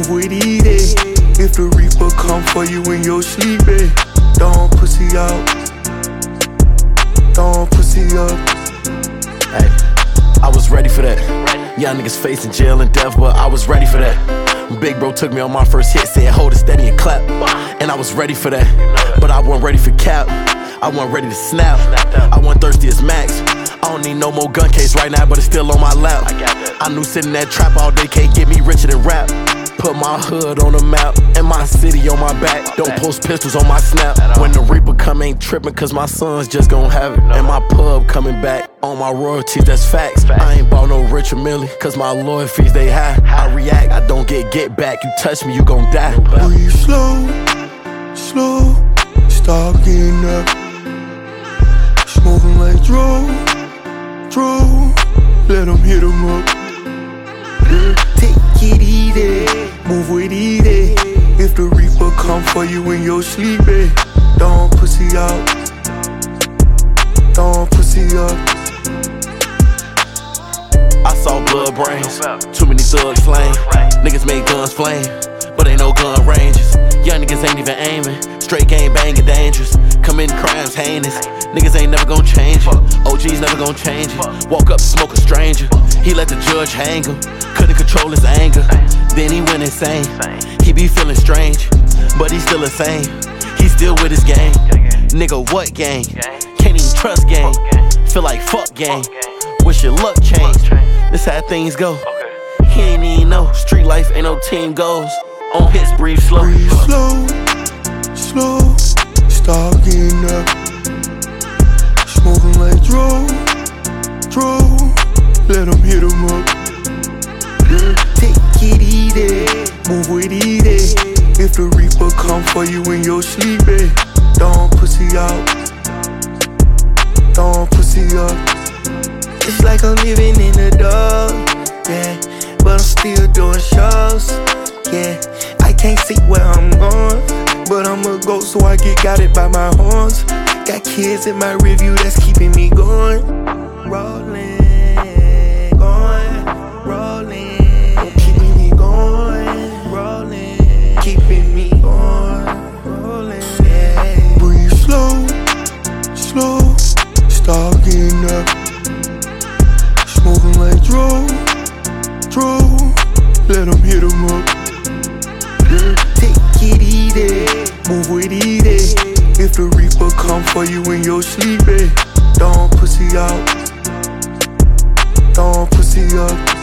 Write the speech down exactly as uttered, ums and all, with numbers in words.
move with easy. If the reaper come for you in your sleep, eh? Don't pussy out, don't pussy up. Hey, I was ready for that. Young niggas facing jail and death, but I was ready for that. When Big Bro took me on my first hit, said hold it steady and clap, and I was ready for that. But I wasn't ready for cap, I wasn't ready to snap. I wasn't thirsty as Max. I don't need no more gun case right now, but it's still on my lap. I knew sitting that trap all day can't get me richer than rap. Put my hood on the map and my city on my back. Don't post pistols on my snap. When the Reaper come, ain't tripping, cause my sons just gon' have it. And my pub coming back on my royalties, that's facts. I ain't bought no Richard Mille, cause my lawyer fees they high. I react, I don't get get back. You touch me, you gon' die. Breathe slow, slow, stop getting up. Smoking like Dro, Dro, let them hit them up. Take it easy, move with easy. If the reaper come for you in your sleep, eh? Don't pussy out, don't pussy up. I saw blood brains, too many thugs flame. Niggas made guns flame, but ain't no gun ranges. Young niggas ain't even aiming, straight game banging dangerous. Committing crimes heinous, niggas ain't never gon' change it. O G's never gon' change it. Walk up, smoke a stranger, he let the judge hang him. Couldn't control his anger, then he went insane. He be feeling strange, but he still the same. He still with his gang. Nigga, what gang? Can't even trust gang. Feel like fuck gang. Wish your luck changed. This how things go. He ain't even know. Street life ain't no team goals. On hits, breathe slow. Breathe slow, slow, stop getting up. Smoking like Dro, Dro, let them hit them up. Take it easy, move with easy. If the reaper come for you in your sleep, eh? Don't pussy out, don't pussy up. It's like I'm living in the dark, yeah, but I'm still doing shows, yeah. I can't see where I'm going, but I'm a ghost, so I get guided by my horns. Got kids in my review that's keeping me going. Rolling, going, rolling. Keeping me going, rolling. Keeping me going, rolling, yeah. Breathe slow, slow, stop getting up. Smoking like Dro, Dro, let them hit them up. Take it easy, move with easy. If the reaper come for you in your sleep, eh? Don't pussy out, don't pussy up.